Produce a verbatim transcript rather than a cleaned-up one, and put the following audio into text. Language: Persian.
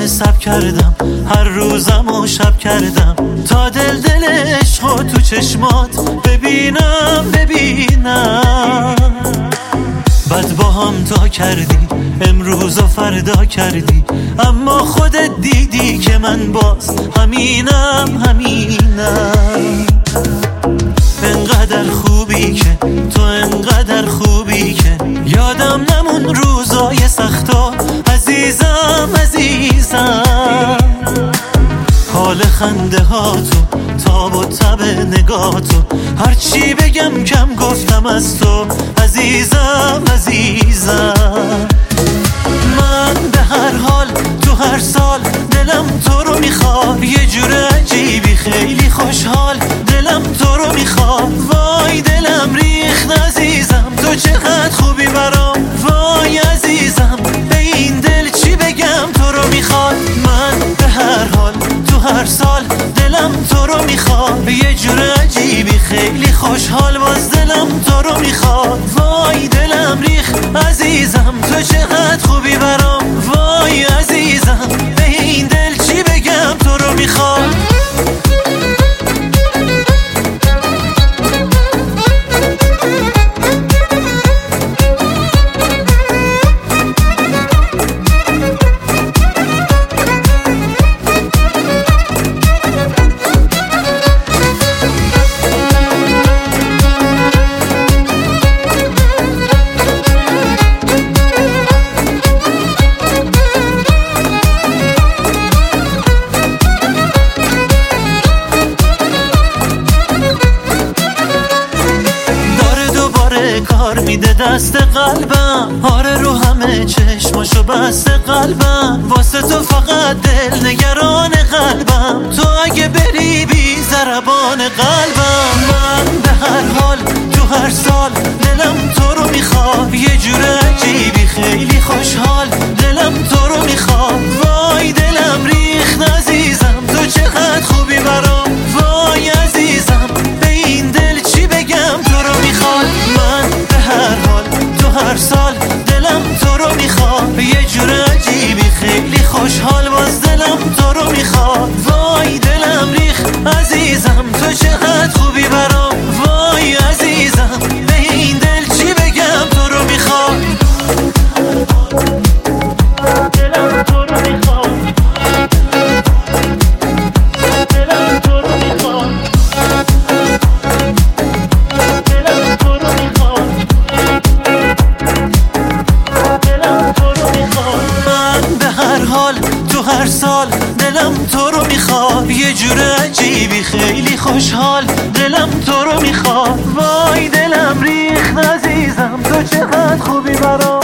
سب کردم، هر روزم و شب کردم تا دل دل عشقو تو چشمات ببینم ببینم. بعد با هم تا کردی، امروز و فردا کردی، اما خودت دیدی که من باز همینم همینم. انقدر خوبی که تو، انقدر خوبی که یادم نمون روزای سختا عزیزم عزیزم. حال خنده ها تو، تاب و تب نگاه تو، هرچی بگم کم گفتم از تو عزیزم عزیزم. من به هر حال تو هر سال دلم تو رو میخواد، یه جور عجیبی خیلی خوشحال دلم تو رو میخواد. وای دلم ریخت عزیزم، تو چقدر خوبی برام، وای عزیزم به این دل چی بگم تو رو میخواد. من به هر حال تو هر سال دلم تو رو میخواد، یه جور عجیبی خیلی خوشحال باز دلم تو رو میخواد. وای دلم ریخت عزیزم، تو چقدر خوبی برام، وای عزیزم به این دل چی بگم تو رو میخواد. کار میده دست قلبم، آره رو همه چشماشو بسته قلبم، واسه تو فقط دل نگران قلبم، تو اگه بری بی ضربان قلبم. من به هر حال تو هر سال دلم تو رو میخواد، یه جور عجیبی خیلی خوشحال دلم تو رو میخواد. وای دلم ریخت عزیزم، تو چقدر خوبی برام، وای عزیزم به این دل چی بگم تو رو میخواد. من به هر حال تو هر سال دلم تو رو میخواد، یه جور عجیبی خیلی خوشحال باز دلم تو رو میخواد. وای دلم ریخت عزیزم، تو چقدر خوبی برام، وای عزیزم به این دل چی بگم تو رو میخواد. دلم تو رو میخواد، دلم تو رو میخواد، دلم تو رو میخواد، دلم تو رو میخواد. من به هر حال تو هر سال دلم تو رو میخواد، یه جور عجیبی خیلی خوشحال دلم تو رو میخواد. وای دلم ریخت عزیزم، تو چقدر خوبی برام.